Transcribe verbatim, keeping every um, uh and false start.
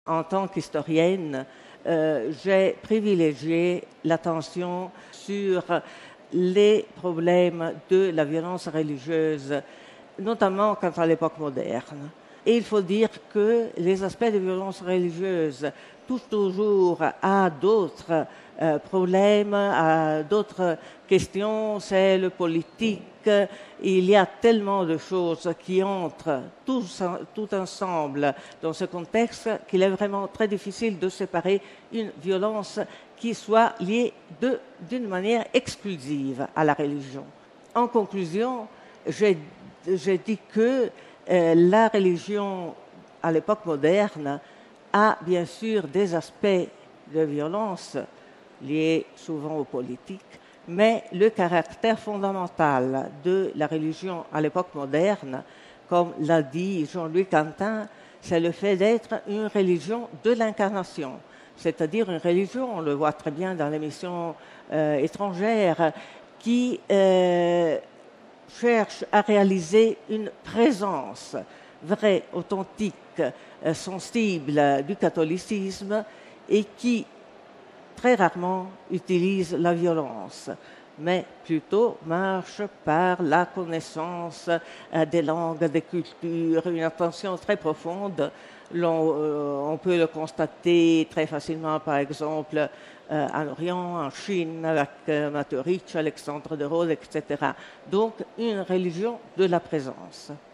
En tant qu'historienne, euh, j'ai privilégié l'attention sur les problèmes de la violence religieuse, notamment quant à l'époque moderne. Et il faut dire que les aspects de violence religieuse touchent toujours à d'autres euh, problèmes, à d'autres questions, c'est le politique. Il y a tellement de choses qui entrent tous, tout ensemble dans ce contexte qu'il est vraiment très difficile de séparer une violence qui soit liée de, d'une manière exclusive à la religion. En conclusion, j'ai, j'ai dit que euh, la religion à l'époque moderne a bien sûr des aspects de violence liés souvent aux politiques, mais le caractère fondamental de la religion à l'époque moderne, comme l'a dit Jean-Louis Quentin, c'est le fait d'être une religion de l'incarnation, c'est-à-dire une religion, on le voit très bien dans les missions euh, étrangères, qui euh, cherche à réaliser une présence vraie, authentique, euh, sensible du catholicisme et qui très rarement utilise la violence, mais plutôt marche par la connaissance euh, des langues, des cultures, une attention très profonde. L'on, euh, on peut le constater très facilement, par exemple, euh, en Orient, en Chine, avec euh, Matthieu Ricci, Alexandre de Rhodes, et cetera. Donc, une religion de la présence.